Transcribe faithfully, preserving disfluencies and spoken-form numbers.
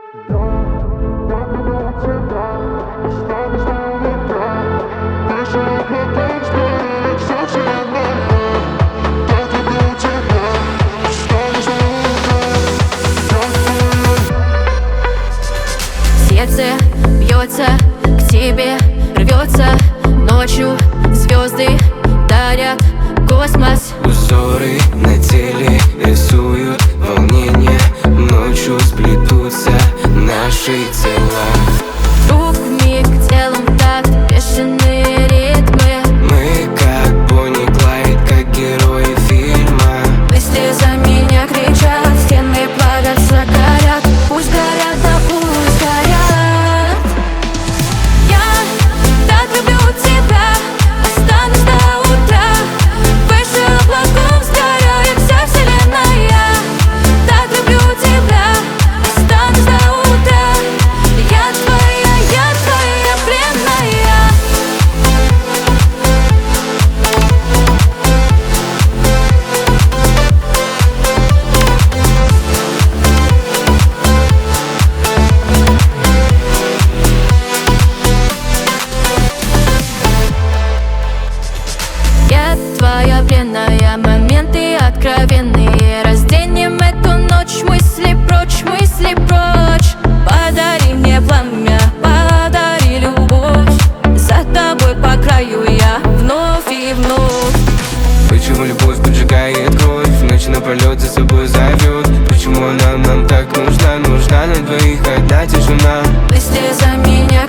Сердце бьется, к тебе рвется. Ночью звезды дарят космос. Узоры на теле рисуют волнение. Ночью сплетутся наши тела. Вдруг миг телом такт, бешеные ритмы. Мы как Бонни и Клайд, как герои фильма. Мысли за меня кричат, стены плавятся, горят. Пусть горят, да пусть горят. Я так люблю тебя, останусь до утра. Выше облаков сгорает вся вселенная. Так люблю тебя, останусь до утра. Я твоя, я твоя пленная. Я твоя пленная, моменты откровенные. Разденем эту ночь, мысли прочь, мысли прочь. Подари мне пламя, подари любовь. За тобой по краю я вновь и вновь. Почему любовь поджигает кровь, ночь напролет за собой зовет? Почему она нам так нужна? Нужна на двоих одна тишина. Мысли за меня